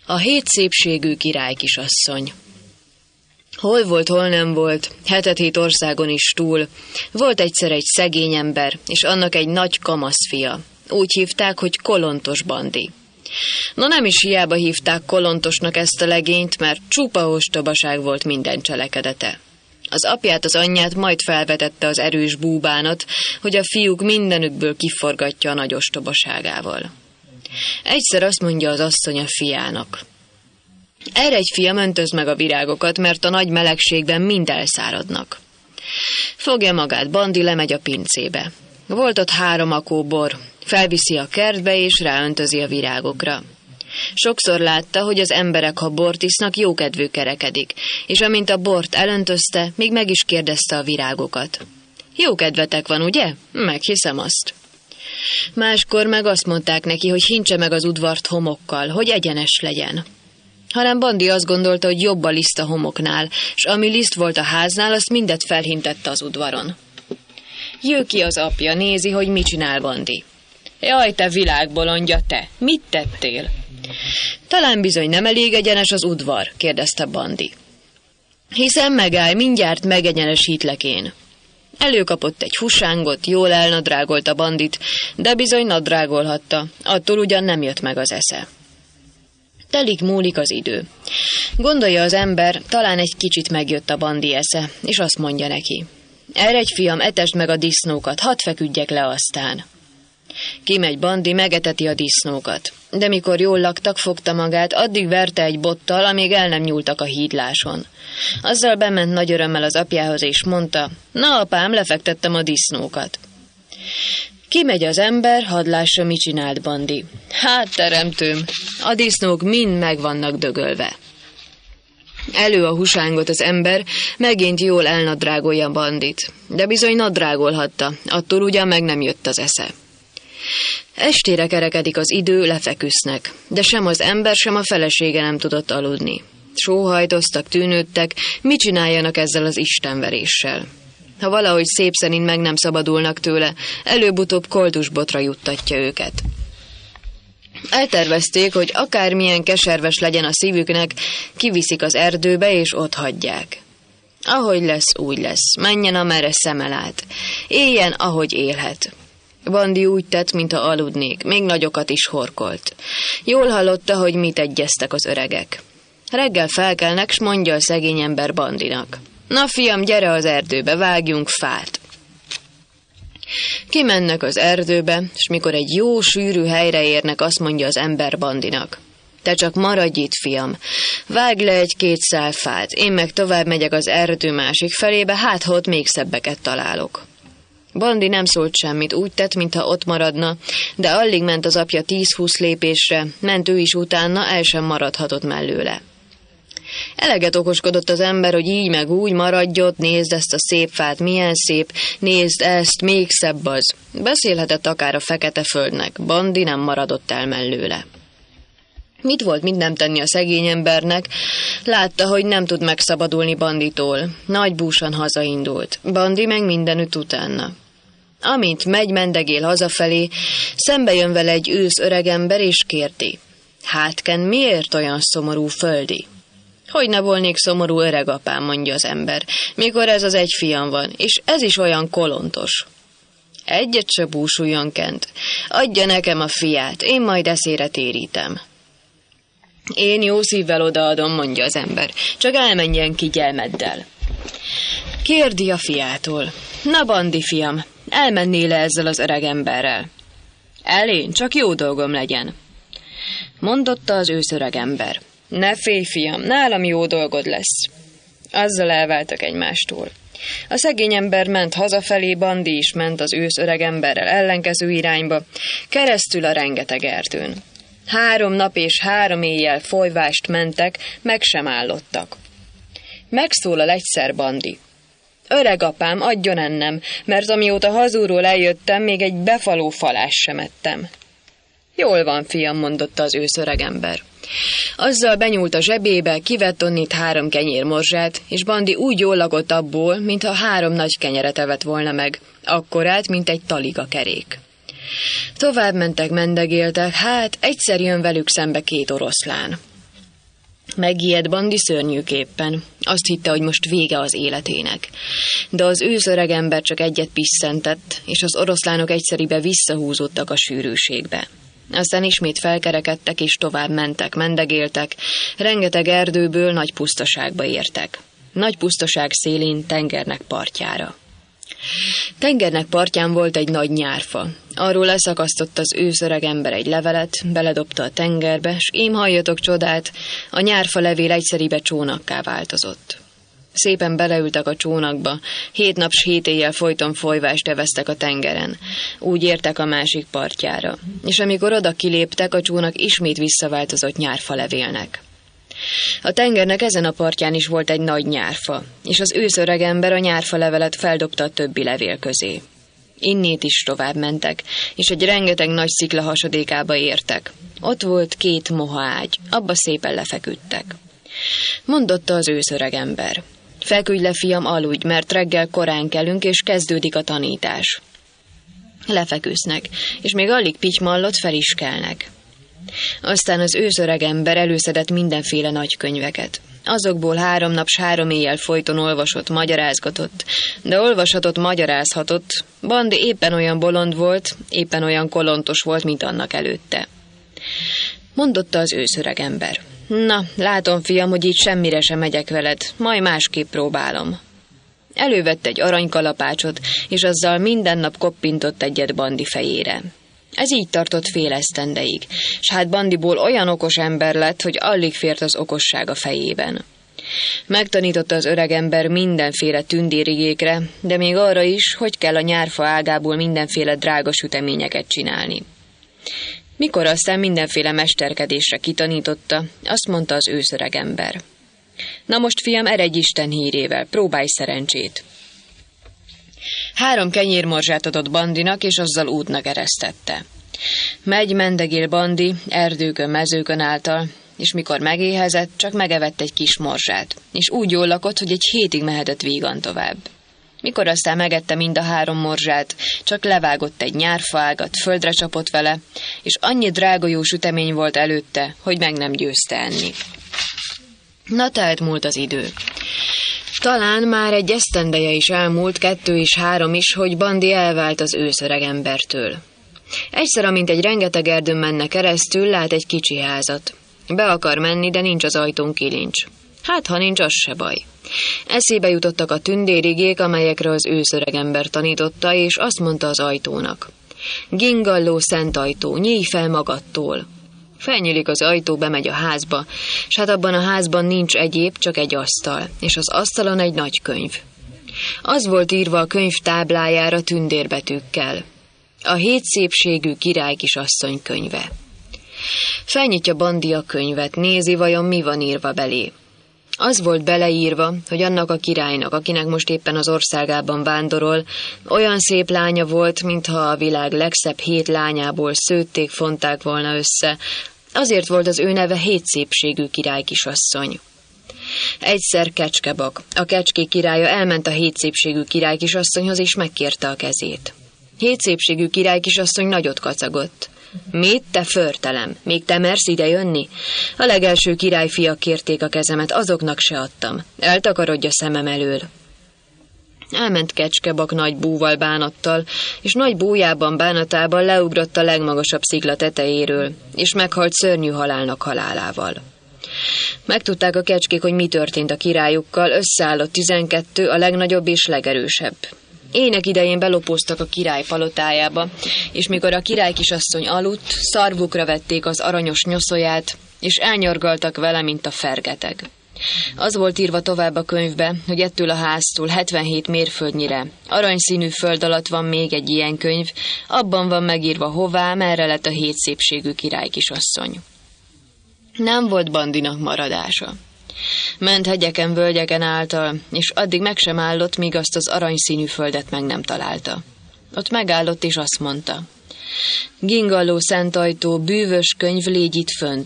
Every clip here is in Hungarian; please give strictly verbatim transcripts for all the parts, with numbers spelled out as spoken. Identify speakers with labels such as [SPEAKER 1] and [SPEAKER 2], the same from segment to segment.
[SPEAKER 1] A hét szépségű király kisasszony. Hol volt, hol nem volt, hetet-hét országon is túl, volt egyszer egy szegény ember, és annak egy nagy kamaszfia. Úgy hívták, hogy Kolontos Bandi. No, nem is hiába hívták Kolontosnak ezt a legényt, mert csupa ostobaság volt minden cselekedete. Az apját, az anyját majd felvetette az erős búbánat, hogy a fiúk mindenükből kiforgatja a nagy ostobaságával. Egyszer azt mondja az asszony a fiának: erre egy fiam, öntözd meg a virágokat, mert a nagy melegségben mind elszáradnak. Fogja magát Bandi, lemegy a pincébe. Volt ott három akó bor, felviszi a kertbe és ráöntözi a virágokra. Sokszor látta, hogy az emberek, ha bort isznak, jókedvű kerekedik, és amint a bort elöntözte, még meg is kérdezte a virágokat: jó kedvetek van, ugye? Meghiszem azt. Máskor meg azt mondták neki, hogy hintse meg az udvart homokkal, hogy egyenes legyen. Hanem Bandi azt gondolta, hogy jobb a liszt a homoknál, s ami liszt volt a háznál, azt mindet felhintette az udvaron. Jő ki az apja, nézi, hogy mit csinál Bandi. Jaj, te világbolondja, te! Mit tettél? Talán bizony nem elég egyenes az udvar, kérdezte Bandi. Hiszen megállj, mindjárt megegyenesítlek én. Előkapott egy husángot, jól elnadrágolta Bandit, de bizony nadrágolhatta, attól ugyan nem jött meg az esze. Telik múlik az idő. Gondolja az ember, talán egy kicsit megjött a Bandi esze, és azt mondja neki: eredj, fiam, etesd meg a disznókat, hadd feküdjek le aztán. Kimegy Bandi, megeteti a disznókat, de mikor jól laktak, fogta magát, addig verte egy bottal, amíg el nem nyúltak a hídláson. Azzal bement nagy örömmel az apjához, és mondta: na apám, lefektettem a disznókat. Kimegy az ember, hadd lássa, mit csinált Bandi. Hát, teremtőm, a disznók mind meg vannak dögölve. Elő a husángot az ember, megint jól elnadrágolja Bandit, de bizony nadrágolhatta, attól ugyan meg nem jött az esze. Estére kerekedik az idő, lefeküsznek, de sem az ember, sem a felesége nem tudott aludni. Sóhajtoztak, tűnődtek, mit csináljanak ezzel az istenveréssel. Ha valahogy szép szerint meg nem szabadulnak tőle, előbb-utóbb koldusbotra juttatja őket. Eltervezték, hogy akármilyen keserves legyen a szívüknek, kiviszik az erdőbe és ott hagyják. Ahogy lesz, úgy lesz, menjen amerre szeme lát, éljen, ahogy élhet. Bandi úgy tett, mintha aludnék, még nagyokat is horkolt. Jól hallotta, hogy mit egyeztek az öregek. Reggel felkelnek, s mondja a szegény ember Bandinak: na fiam, gyere az erdőbe, vágjunk fát. Kimennek az erdőbe, s mikor egy jó sűrű helyre érnek, azt mondja az ember Bandinak: te csak maradj itt, fiam, vágj le egy-két szál fát, én meg tovább megyek az erdő másik felébe, hát ha ott még szebbeket találok. Bandi nem szólt semmit, úgy tett, mintha ott maradna, de alig ment az apja tíz-húsz lépésre, ment ő is utána, el sem maradhatott mellőle. Eleget okoskodott az ember, hogy így meg úgy maradj ott, nézd ezt a szép fát, milyen szép, nézd ezt, még szebb az. Beszélhetett akár a fekete földnek, Bandi nem maradott el mellőle. Mit volt mit nem tenni a szegény embernek? Látta, hogy nem tud megszabadulni Banditól. Nagy búsan hazaindult. Bandi meg mindenütt utána. Amint megy, mendegél hazafelé, szembe jön vele egy ősz öregember, és kérdi: hátken, miért olyan szomorú, földi? Hogy ne volnék szomorú, öregapám, mondja az ember, mikor ez az egy fiam van, és ez is olyan kolontos. Egyet se búsuljon kent. Adja nekem a fiát, én majd eszére térítem. Én jó szívvel odaadom, mondja az ember, csak elmenjen ki gyelmeddel. Kérdi a fiától: na, Bandi fiam, elmennél-e ezzel az öreg emberrel? Elén, csak jó dolgom legyen. Mondotta az ősz öreg ember: ne félj, fiam, nálam jó dolgod lesz. Azzal elváltak egymástól. A szegény ember ment hazafelé, Bandi is ment az ősz öreg emberrel ellenkező irányba, keresztül a rengeteg erdőn. Három nap és három éjjel folyvást mentek, meg sem állottak. Megszólal egyszer Bandi: öreg apám, adjon ennem, mert amióta hazúról eljöttem, még egy befaló falás sem ettem. Jól van, fiam, mondotta az ősz öreg ember. Azzal benyúlt a zsebébe, kivett onnit három kenyérmorzsát, és Bandi úgy jól lakott abból, mintha három nagy kenyeret evett volna meg, akkorát, mint egy taliga kerék. Tovább mentek, mendegéltek, hát egyszer jön velük szembe két oroszlán. Megijedt Bandi szörnyűképpen. Azt hitte, hogy most vége az életének. De az ősz öregember csak egyet pisszentett, és az oroszlánok egyszeribe visszahúzódtak a sűrűségbe. Aztán ismét felkerekedtek, és tovább mentek, mendegéltek, rengeteg erdőből nagy pusztaságba értek. Nagy pusztaság szélén tengernek partjára. Tengernek partján volt egy nagy nyárfa. Arról leszakasztott az őszöreg ember egy levelet, beledobta a tengerbe, s ím halljatok csodát, a nyárfa levél egyszeribe csónakká változott. Szépen beleültek a csónakba, hét nap s hét éjjel folyton folyvást eveztek a tengeren. Úgy értek a másik partjára, és amikor oda kiléptek, a csónak ismét visszaváltozott nyárfa levélnek. A tengernek ezen a partján is volt egy nagy nyárfa, és az őszöreg ember a nyárfa levelet feldobta a többi levél közé. Innét is tovább mentek, és egy rengeteg nagy szikla hasadékába értek. Ott volt két moha ágy, abba szépen lefeküdtek. Mondotta az őszöreg ember: feküdj le, fiam, aludj, mert reggel korán kelünk, és kezdődik a tanítás. Lefeküsznek, és még alig pitymallott fel is kelnek. Aztán az őszöreg ember előszedett mindenféle nagy könyveket. Azokból három nap s három éjjel folyton olvasott, magyarázgatott, de olvashatott, magyarázhatott. Bandi éppen olyan bolond volt, éppen olyan kolontos volt, mint annak előtte. Mondotta az őszöreg ember: na, látom, fiam, hogy így semmire sem megyek veled, majd másképp próbálom. Elővette egy aranykalapácsot, és azzal minden nap koppintott egyet Bandi fejére. Ez így tartott fél esztendeig, s hát Bandiból olyan okos ember lett, hogy alig fért az okosság a fejében. Megtanította az öreg ember mindenféle tündérigékre, de még arra is, hogy kell a nyárfa ágából mindenféle drága süteményeket csinálni. Mikor aztán mindenféle mesterkedésre kitanította, azt mondta az őszöreg ember: na most, fiam, eredj Isten hírével, próbálj szerencsét. Három kenyérmorzsát adott Bandinak, és azzal útnak eresztette. Megy, mendegél Bandi, erdőkön, mezőkön által, és mikor megéhezett, csak megevett egy kis morzsát, és úgy jól lakott, hogy egy hétig mehetett vígan tovább. Mikor aztán megette mind a három morzsát, csak levágott egy nyárfaágat, földre csapott vele, és annyi drága jó sütemény volt előtte, hogy meg nem győzte enni. Na, tehát múlt az idő. Talán már egy esztendeje is elmúlt, kettő és három is, hogy Bandi elvált az őszöreg embertől. Egyszer, amint egy rengeteg erdőn menne keresztül, lát egy kicsi házat. Be akar menni, de nincs az ajtón kilincs. Hát, ha nincs, az se baj. Eszébe jutottak a tündérigék, amelyekre az őszöreg ember tanította, és azt mondta az ajtónak: gingalló szent ajtó, nyíj fel magadtól. Felnyílik az ajtó, bemegy a házba, s hát abban a házban nincs egyéb, csak egy asztal, és az asztalon egy nagy könyv. Az volt írva a könyv táblájára tündérbetűkkel: a hét szépségű királykisasszony könyve. Felnyitja Bandi a könyvet, nézi, vajon mi van írva belé. Az volt beleírva, hogy annak a királynak, akinek most éppen az országában vándorol, olyan szép lánya volt, mintha a világ legszebb hét lányából szőtték, fonták volna össze. Azért volt az ő neve hétszépségű királykisasszony. Egyszer Kecskebak, a kecskék királya elment a hétszépségű királykisasszonyhoz, és megkérte a kezét. Hétszépségű királykisasszony nagyot kacagott. Mit, te förtelem? Még te mersz ide jönni? A legelső királyfiak kérték a kezemet, azoknak se adtam. Eltakarodj a szemem elől. Elment Kecskebak nagy búval, bánattal, és nagy bújában, bánatában leugrott a legmagasabb szikla tetejéről, és meghalt szörnyű halálnak halálával. Megtudták a kecskék, hogy mi történt a királyukkal, összeállott tizenkettő, a legnagyobb és legerősebb. Ének idején belopóztak a király palotájába, és mikor a királykisasszony aludt, szarvukra vették az aranyos nyoszóját, és elnyargaltak vele, mint a fergeteg. Az volt írva tovább a könyvbe, hogy ettől a háztól hetvenhét mérföldnyire aranyszínű föld alatt van még egy ilyen könyv, abban van megírva, hová, merre lett a hétszépségű királykisasszony. Nem volt Bandinak maradása. Ment hegyeken, völgyeken által, és addig meg sem állott, míg azt az aranyszínű földet meg nem találta. Ott megállott, és azt mondta: gingalló szent ajtó, bűvös könyv, légy itt fönt.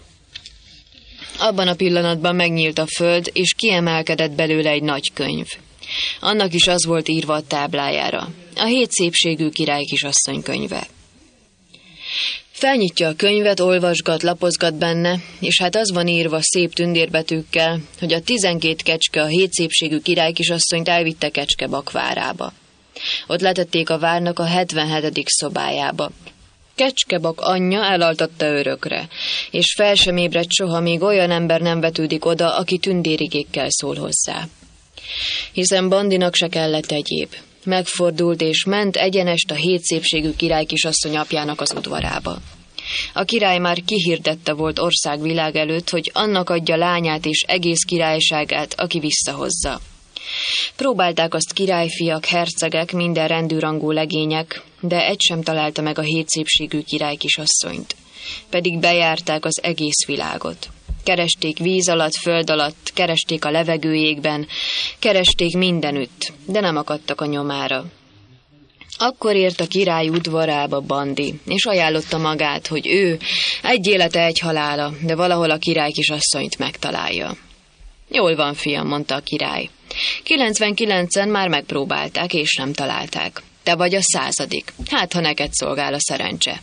[SPEAKER 1] Abban a pillanatban megnyílt a föld, és kiemelkedett belőle egy nagy könyv. Annak is az volt írva a táblájára: a hét szépségű királykisasszony könyve. Felnyitja a könyvet, olvasgat, lapozgat benne, és hát az van írva szép tündérbetűkkel, hogy a tizenkét kecske a hétszépségű királykisasszonyt elvitte Kecskebak várába. Ott letették a várnak a hetvenhetedik szobájába. Kecskebak anyja elaltatta örökre, és fel sem ébredt soha, még olyan ember nem vetődik oda, aki tündérigékkel szól hozzá. Hiszen Bandinak se kellett egyéb. Megfordult és ment egyenest a hétszépségű királykisasszony apjának az udvarába. A király már kihirdette volt országvilág előtt, hogy annak adja lányát és egész királyságát, aki visszahozza. Próbálták azt királyfiak, hercegek, minden rendűrangú legények, de egy sem találta meg a hétszépségű királykisasszonyt. Pedig bejárták az egész világot. Keresték víz alatt, föld alatt, keresték a levegőjégben, keresték mindenütt, de nem akadtak a nyomára. Akkor ért a király udvarába Bandi, és ajánlotta magát, hogy ő egy élete, egy halála, de valahol a királykisasszonyt megtalálja. Jól van, fiam, mondta a király. kilencvenkilencen már megpróbálták, és nem találták. Te vagy a századik, hát ha neked szolgál a szerencse.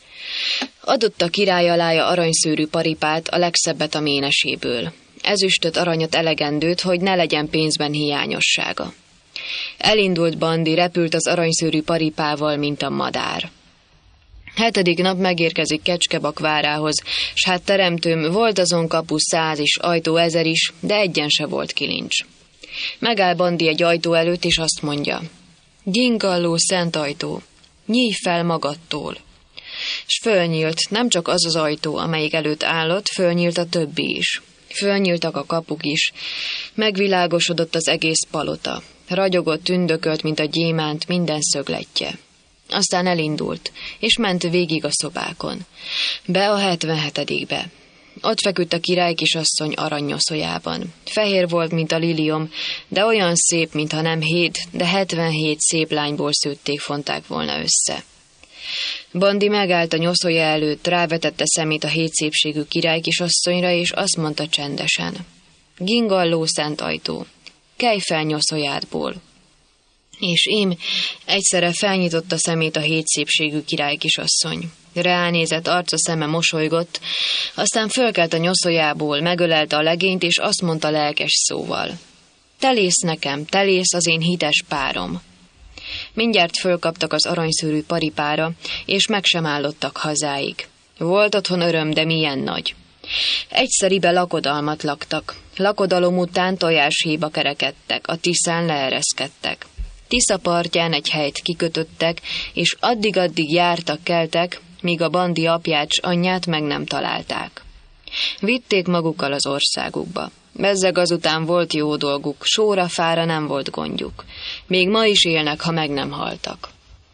[SPEAKER 1] Adott a király alája aranyszőrű paripát, a legszebbet a méneséből. Ezüstöt, aranyat, elegendőt, hogy ne legyen pénzben hiányossága. Elindult Bandi, repült az aranyszőrű paripával, mint a madár. Hetedik nap megérkezik Kecskebak várához, s hát teremtőm, volt azon kapu száz is, ajtó ezer is, de egyen se volt kilincs. Megáll Bandi egy ajtó előtt, és azt mondja: Gingalló szent ajtó, nyíj fel magadtól. S fölnyílt, nem csak az az ajtó, amelyik előtt állott, fölnyílt a többi is. Fölnyíltak a kapuk is. Megvilágosodott az egész palota. Ragyogott, tündökölt, mint a gyémánt, minden szögletje. Aztán elindult, és ment végig a szobákon. Be a hetvenhetedikbe. Ott feküdt a királykisasszony aranynyoszójában. Fehér volt, mint a liliom, de olyan szép, mintha nem hét, de hetvenhét szép lányból szőtték, fonták volna össze. Bandi megállt a nyoszója előtt, rávetette szemét a hétszépségű királykisasszonyra, és azt mondta csendesen: Gingalló szent ajtó, kelj fel nyoszójádból. És ím egyszerre felnyitotta szemét a hétszépségű királykisasszony. Ránézett, arca szeme mosolygott, aztán fölkelt a nyoszójából, megölelte a legényt, és azt mondta lelkes szóval: Te lész nekem, te lész az én hites párom. Mindjárt fölkaptak az aranyszőrű paripára, és meg sem állottak hazáig. Volt otthon öröm, de milyen nagy. Egyszeribe lakodalmat laktak. Lakodalom után tojáshéjba kerekedtek, a Tiszán leereszkedtek. Tisza partján egy helyt kikötöttek, és addig-addig jártak, keltek, míg a Bandi apját s anyját meg nem találták. Vitték magukkal az országukba. Bezzeg azután volt jó dolguk, sóra-fára nem volt gondjuk. Még ma is élnek, ha meg nem haltak.